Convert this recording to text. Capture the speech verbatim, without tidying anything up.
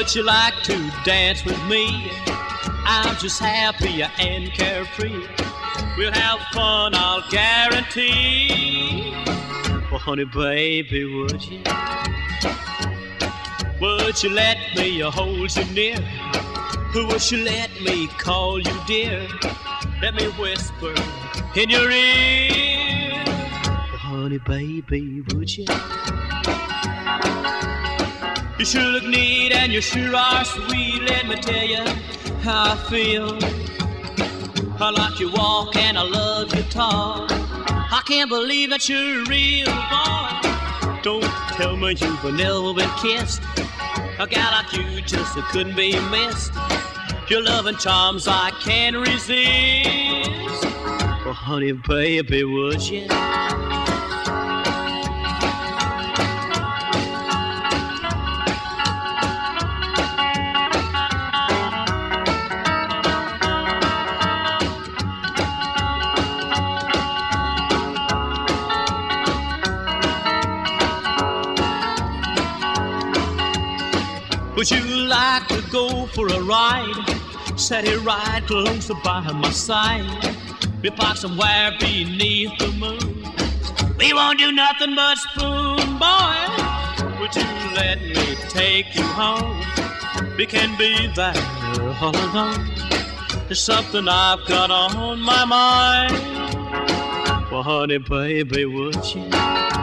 Would you like to dance with me? I'm just happy and carefree. We'll have fun, I'll guarantee. Well, honey, baby, would you? Would you let me hold you near? Would you let me call you dear? Let me whisper in your ear. Well, honey, baby, would you? You sure look neat and you sure are sweet. Let me tell you how I feel. I like your walk and I love your talk. I can't believe that you're a real boy. Don't tell me you've never been kissed. A gal like you just couldn't be missed. Your loving charms I can't resist. Well, honey, baby, would you? Would you like to go for a ride? Set it right close by my side. We park somewhere beneath the moon. We won't do nothing but spoon, boy. Would you let me take you home? We can be there all alone. There's something I've got on my mind. Well, honey, baby, would you?